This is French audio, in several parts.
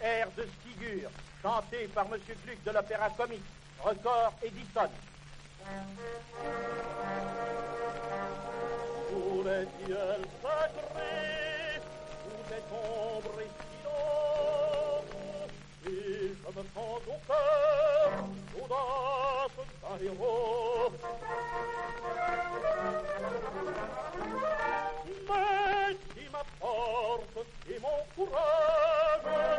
air de Sigur, chanté par M. Gluck de l'Opéra Comique, record Edison. Sous les ciels sacrés, où des ombres et silence, et je me sens au cœur l'audace d'un héros. Mais si ma force et mon courage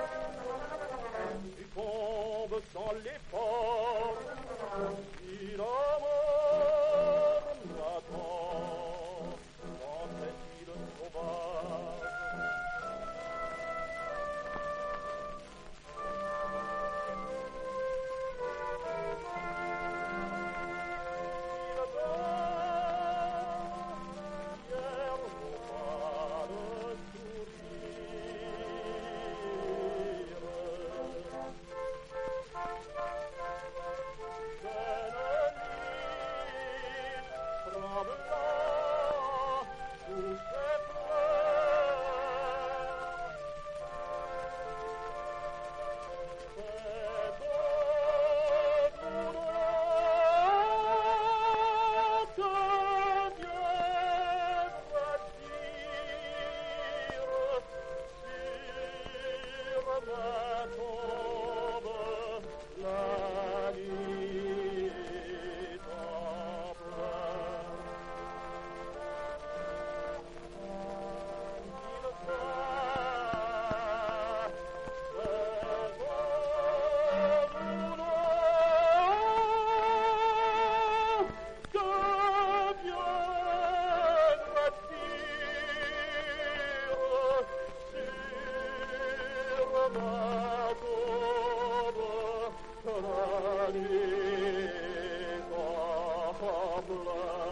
succombent dans l'effort, si la mort m'attend dans cette île sauvage. Blood.